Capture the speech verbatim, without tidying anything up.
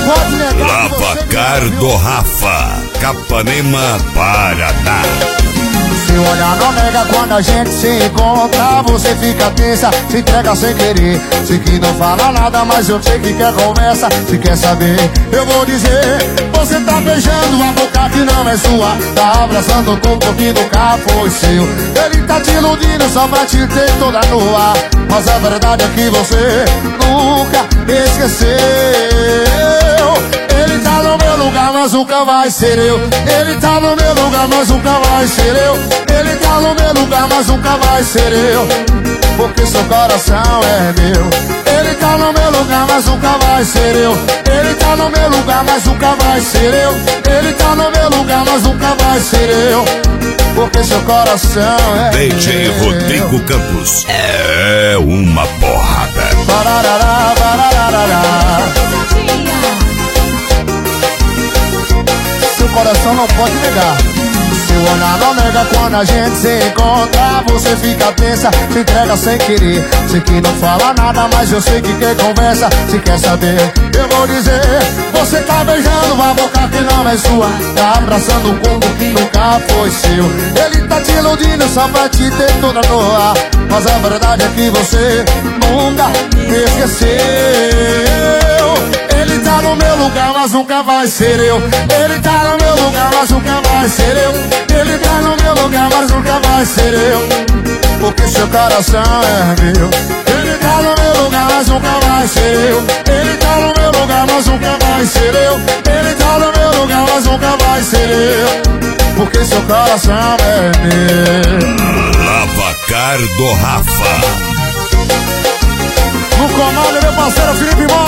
pode negar. Lavacar do Rafa, Capanema, Paraná. Seu olhar não nega quando a gente se encontra. Você fica tensa, se entrega sem querer. Sei que não fala nada, mas eu sei que quer conversa. Se quer saber, eu vou dizer. Você tá beijando a boca que não é sua. Tá abraçando o corpo que nunca foi seu. Ele tá te iludindo só pra te ter toda nua. Mas a verdade é que você nunca esqueceu. Ele tá no meu lugar, mas nunca vai ser eu. Ele tá no meu lugar, mas nunca vai ser eu. Ele tá no meu lugar, mas nunca vai ser eu. Porque seu coração é meu. Ele tá no meu lugar, mas nunca vai ser eu. Ele tá no meu lugar, mas nunca vai ser eu. Ele tá no meu lugar, mas nunca vai ser eu. Porque seu coração é D J meu. Rodrigo Campos é uma porrada. Bararará, bararará. Seu coração não pode negar. Seu olhar não nega quando a gente se encontra. Você fica tensa, se entrega sem querer. Sei que não fala nada, mas eu sei que quer conversa. Se quer saber, eu vou dizer. Você tá beijando a boca que não é sua. Tá abraçando um corpo que nunca foi seu. Ele tá te iludindo só pra te ter toda noa. Mas a verdade é que você nunca me esqueceu. Ele tá no meu lugar, mas nunca vai ser eu. Ele tá no meu lugar, mas nunca vai ser eu. Ele tá no meu lugar, mas nunca vai ser eu. Porque seu coração é meu. Ele tá no meu lugar, mas nunca vai ser eu. Ele tá no meu lugar, mas nunca vai ser eu. Ele tá no meu lugar, mas nunca vai ser eu. Porque seu coração é meu. Lavacar do Rafa. No comando, meu parceiro Felipe Mó.